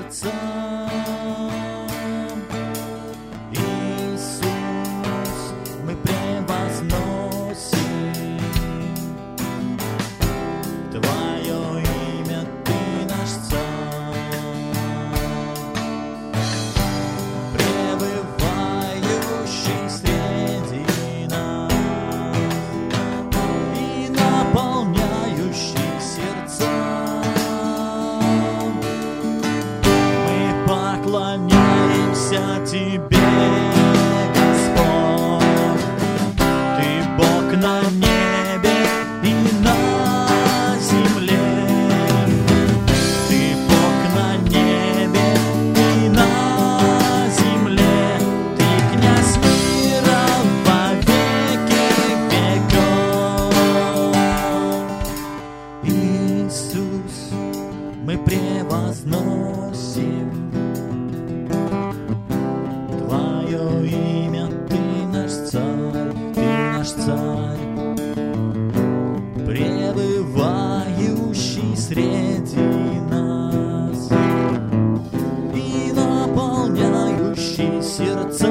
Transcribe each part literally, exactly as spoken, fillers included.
сердцам. Иисус, мы превозносим Твое имя, Ты наш Царь, пребывающий среди нас и наполняющий сердца. Мы поклоняемся Тебе, Господь, Ты Бог на небе и на земле. Ты Бог на небе и на земле. Ты князь мира во веки веков. Иисус, мы превозносим Твое имя, Ты наш Царь, Ты наш Царь, пребывающий среди нас и наполняющий сердца.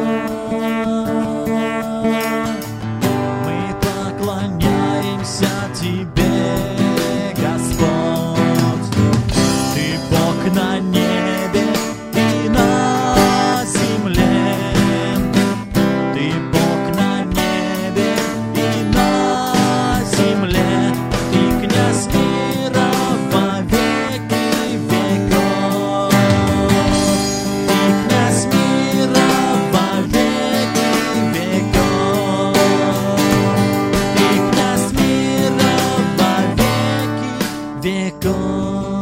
Мы поклоняемся Тебе, Господь, Ты Бог на небе и на земле. Ты Бог на небе и на земле. Ты князь мира во веки веков. Ты князь мира во веки веков. Ты князь мира во веки веков.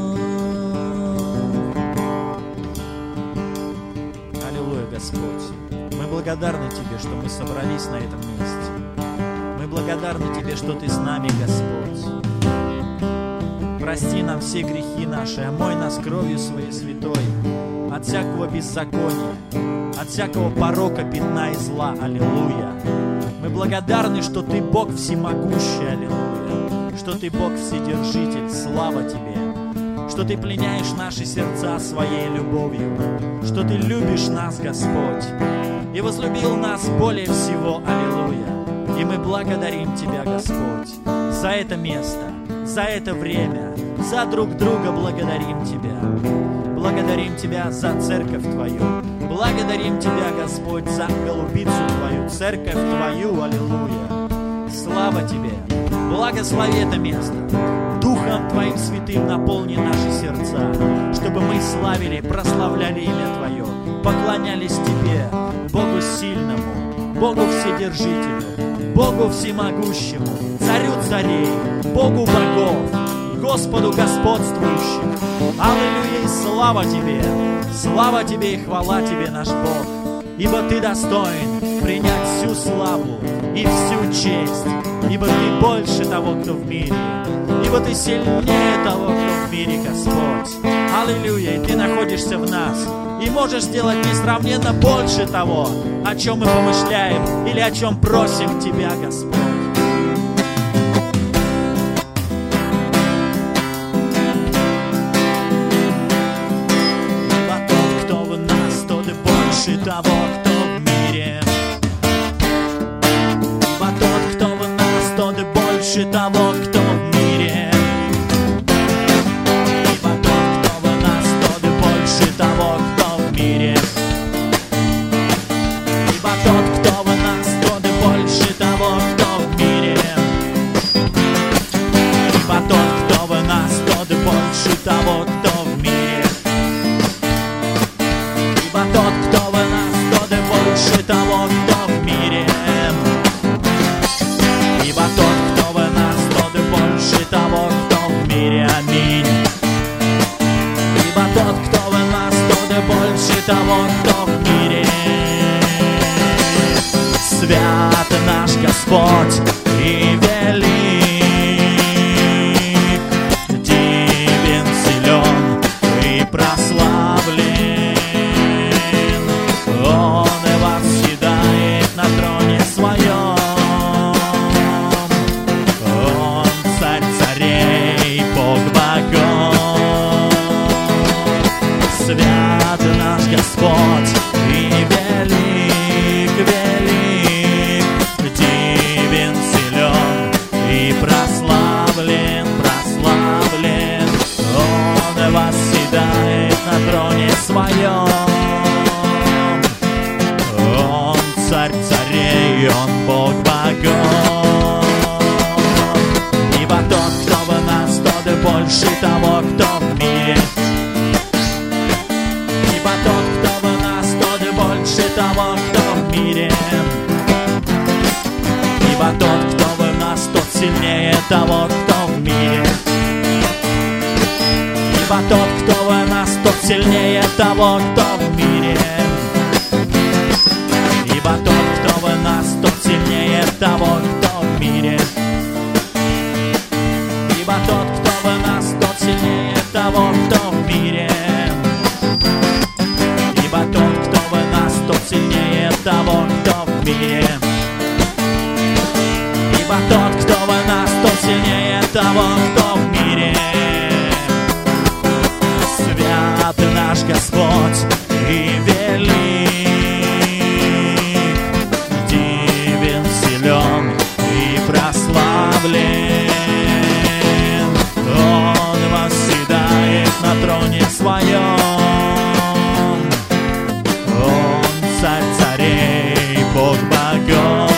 Аллилуйя, Господь. Мы благодарны Тебе, что мы собрались на этом месте. Мы благодарны Тебе, что Ты с нами, Господь. Прости нам все грехи наши, омой нас кровью Своей святой от всякого беззакония, от всякого порока, пятна и зла. Аллилуйя. Мы благодарны, что Ты Бог всемогущий. Аллилуйя. Что Ты Бог вседержитель. Слава Тебе. Что Ты пленяешь наши сердца Своей любовью. Что Ты любишь нас, Господь, и возлюбил нас более всего. Аллилуйя. И мы благодарим Тебя, Господь, за это место, за это время, за друг друга благодарим Тебя. Благодарим Тебя за церковь Твою. Благодарим Тебя, Господь, за голубицу Твою, церковь Твою. Аллилуйя. Слава Тебе. Благослови это место. Духом Твоим святым наполни наши сердца, чтобы мы славили, прославляли имя Твое, поклонялись Тебе, Богу сильному, Богу вседержителю, Богу всемогущему, Царю царей, Богу богов, Господу господствующему. Аллилуйя и слава Тебе, слава Тебе и хвала Тебе, наш Бог, ибо Ты достоин принять всю славу и всю честь, ибо Ты больше того, кто в мире, ибо Ты сильнее того, кто в мире, Господь. Аллилуйя, и Ты находишься в нас, и можешь сделать несравненно больше того, о чем мы помышляем или о чем просим Тебя, Господь. Ибо тот, кто в нас, тот и больше того, кто в мире. Ибо тот, кто в нас, тот и больше того, кто в мире. Ибо тот, кто в нас, тот и больше того, кто в мире. Ибо тот, кто в нас, тот и больше того, кто в мире. Ибо тот, кто в нас, тот и больше того, кто в мире. Ибо тот, кто в нас, тот и больше того, кто в мире. Ибо тот, кто в нас, тот и больше того, кто в мире. Аминь. Ибо тот, кто в нас, тот и больше того, кто в мире. Свят наш Господь и велик, дивен, силен и прославлен. Он и восседает на троне Своем. Он царь царей, Бог богов. больше того, кто в мире. Ибо тот, кто в нас, тот больше того, кто в мире. Ибо тот, кто в нас, тот сильнее того, кто в мире. Ибо тот, кто в нас, тот сильнее того, кто в мире. Ибо тот, кто в нас, тот сильнее того, кто в мире. Ибо тот, кто в нас, тот сильнее того, кто в мире. Ибо тот, кто в нас, тот сильнее того, кто в мире. Ибо тот, кто в нас, тот сильнее того, кто в мире. Свят наш Господь и велик, дивен, силен и прославлен. Он восседает на троне своем. Он царь царей, Бог богов.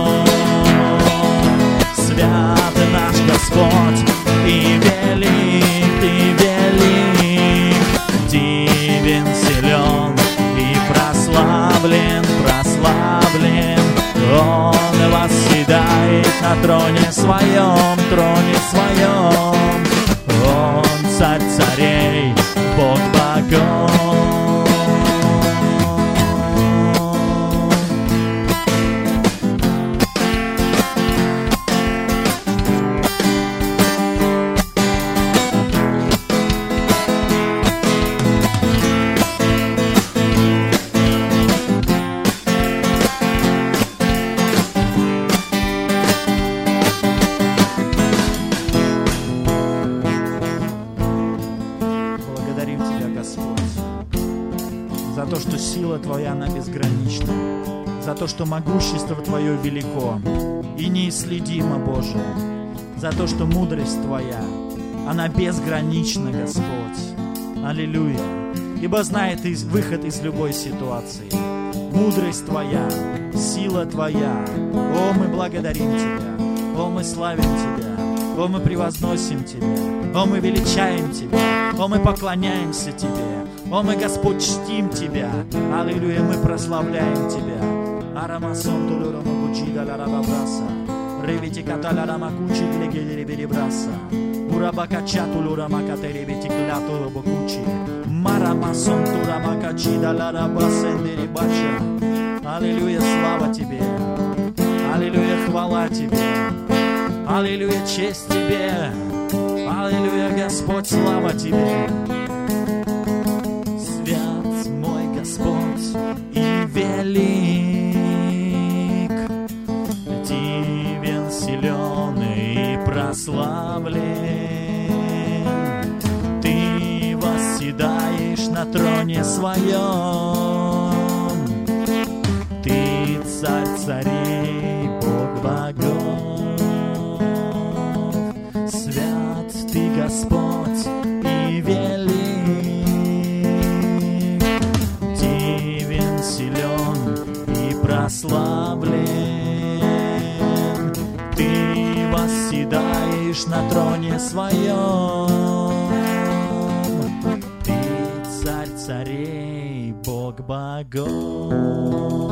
Свят наш Господь и велик, и велик, дивен, силен и прославлен, прославлен. Он восседает на троне своем, троне своем. Он царь царей, Бог богов. За то, что сила Твоя, она безгранична, за то, что могущество Твое велико и неисследимо, Боже, за то, что мудрость Твоя, она безгранична, Господь. Аллилуйя. Ибо знает из, выход из любой ситуации. Мудрость Твоя, сила Твоя. О, мы благодарим Тебя. О, мы славим Тебя. О, мы превозносим Тебя. О, мы величаем Тебя. О, мы поклоняемся Тебе. О, мы, Господь, чтим Тебя. Аллилуйя, мы прославляем Тебя. Арамасон тулура макучида ларабабраса. Ревити катала рамакучи глегели беребраса. Урабакача тулура макатери битикляту бокучи. Марамасон тура макачида ларабасен деребача. Аллилуйя, слава Тебе. Аллилуйя, хвала Тебе. Аллилуйя, честь Тебе. Аллилуйя, Господь, слава Тебе. Свят мой Господь и велик, дивен, силен и прославлен. Ты восседаешь на троне своем. Ты царь царей, Бог богов. Свят Ты, Господь, и велик, дивен, силен и прославлен. Ты восседаешь на троне своем. Ты царь царей, Бог богов.